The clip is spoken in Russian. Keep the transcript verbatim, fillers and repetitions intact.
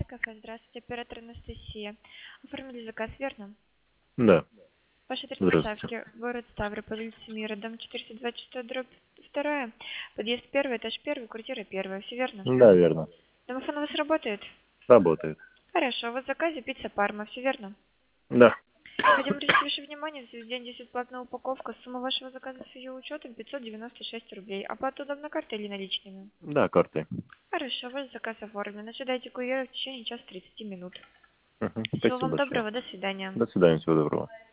кафе. Здравствуйте, оператор Анастасия. Оформили заказ, верно? Да, Ваш адрес здравствуйте. доставки. Город Ставрополь, улица Мира, дом четыреста двадцать шесть, дробь два. Подъезд первый, этаж первый, квартира первая. Все верно? Да, верно. Домофон у вас работает? Работает. Хорошо, у вас в заказе пицца Парма. Все верно? Да. Хотим обратить ваше внимание, в заведении здесь бесплатная упаковка. Сумма вашего заказа с ее учетом пятьсот девяносто шесть рублей. Оплата удобно картой или наличными? Да, картой. Хорошо, ваш заказ оформлен. Ожидайте курьера в течение часа тридцати минут. Мгм. Всего Спасибо вам большое. доброго, до свидания. До свидания, всего доброго.